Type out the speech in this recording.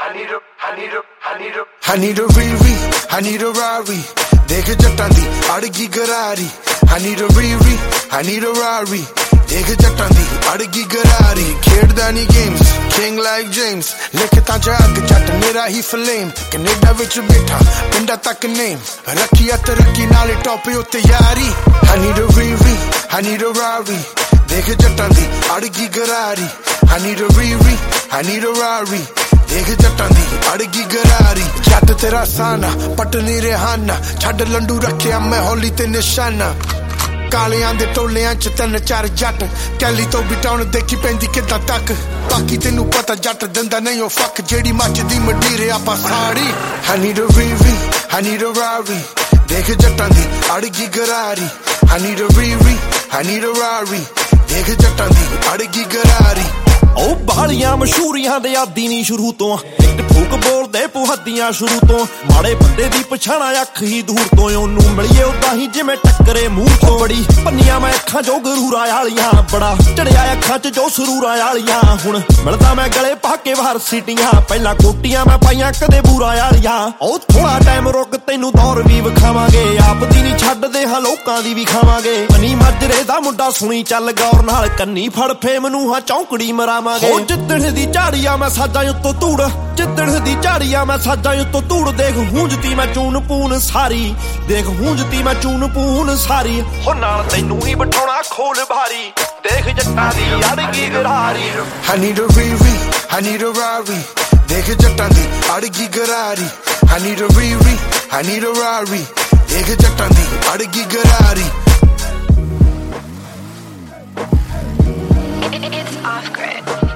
I need a Riri, I need a Rari. देख जट्टां दी अड़गी गरारी. I need a Riri, I need a Rari. देख जट्टां दी अड़गी गरारी. खेड़दा नी games, king like James. लिखतां च अग जट मेरा ही flame. कनेडा विच बैठा पिंडा तक name. रखी तरक्की नाले टॉप उत्ते यारी. I need a Riri, I need a Rari. देख जट्टां दी अड़गी गरारी. I need a Riri, I need a Rari. देख जट्टां दी अड़गी गरारी. जट तेरा साना पट नी रेहाना. छड़ लंडू रखिया मैं होली ते निशाना. कालियां दे टोलियां च 3-4 जट. कैली तो भी टाउन देखी पैंदी किदां तक. बाकी तेनू पता जट दिंदा नहीं ओ फक. जेड़ी मचदी मंडीरे आपां sari. I need a Riri, I need a Rari. देख जट्टां दी अड़गी गरारी. I need a Riri, I need a Rari. देख जट्टां दी अड़गी गरारी. ਉਹ ਬਾਲੀਆਂ ਮਸ਼ਹੂਰੀਆਂ ਦੇ ਆਦੀ ਨਹੀਂ ਸ਼ੁਰੂ ਤੋਂ. ਇੱਕ ਠੋਕ ਬੋਲਦੇ ਪੁਹੱਦੀਆਂ ਸ਼ੁਰੂ ਤੋਂ. ਮਾੜੇ ਬੰਦੇ ਦੀ ਪਛਾਣਾ ਅੱਖ ਹੀ ਦੂਰ ਤੋਂ. ਉਹਨੂੰ ਮਿਲੀਏ ਉਦਾਂ ਹੀ ਜਿਵੇਂ ਟੱਕਰੇ ਮੂੰਹ ਤੋਂ. ਬੜੀ ਪੰਨੀਆਂ ਮੈਂ ਅੱਖਾਂ ਜੋ ਗਰੂਰਾਂ ਵਾਲੀਆਂ. ਬੜਾ ਚੜਿਆ ਅੱਖਾਂ 'ਚ ਜੋ ਸਰੂਰਾਂ ਵਾਲੀਆਂ. ਹੁਣ ਮਿਲਦਾ ਮੈਂ ਗਲੇ ਪਾ ਕੇ ਬਾਹਰ ਸੀਟੀਆਂ. ਪਹਿਲਾਂ ਕੋਟੀਆਂ ਮੈਂ ਪਾਈਆਂ ਕਦੇ ਬੂਰਾਂ ਵਾਲੀਆਂ. ਉਹ ਥੋੜਾ ਟਾਈਮ ਰੁਕ ਤੈਨੂੰ ਦੌਰ ਵੀ ਵਿਖਾਵਾਂਗੇ. ਆਪ ਦੀ ਨਹੀਂ ਛੱਡਦੇ ਹਾਂ ਲੋਕਾਂ ਦੀ ਵੀ ਖਾਵਾਂਗੇ. ਮਨੀ ਮਾਜਰੇ ਦਾ ਮੁੰਡਾ ਸੁਣੀ ਚੱਲ ਗੌਰ ਨਾਲ. ਕੰਨੀ ਫੜ ਫੇਮ ਨੂੰ ਹਾਂ ਚੌਂਕੜੀ ਮਰਾਵਾਂਗੇ. ਉਹ ਜਿੱਦਣ ਦੀ ਝਾੜੀਆਂ ਮੈਂ ਸਾਜਾਂ ਉੱਤੋਂ ਧੂੜ. ਜਿੱਦਣ ਦੀ ਝਾੜੀਆਂ ਮੈਂ ਸਾਜਾਂ ਉੱਤੋਂ ਧੂੜ. ਦੇਖ ਹੂੰਜਤੀ ਮੈਂ ਚੂਨ ਪੂਨ ਸਾਰੀ. ਦੇਖ ਹੂੰਜਤੀ ਮੈਂ ਚੂਨ ਪੂਨ ਸਾਰੀ. ਹੋ ਨਾਲ ਤੈਨੂੰ ਹੀ ਬਿਠਾਉਣਾ ਖੋਲ ਭਾਰੀ. ਦੇਖ ਜੱਟਾਂ ਦੀ ਅੜਗੀ ਗਰਾਰੀ. I need a Riri, I need a Rari. ਦੇਖ ਜੱਟਾਂ ਦੀ ਅੜਗੀ ਗਰਾਰੀ. I need a Riri, I need a Rari. ਦੇਖ ਜੱਟਾਂ ਦੀ ਅੜਗੀ ਗਰਾਰੀ. It's off grid.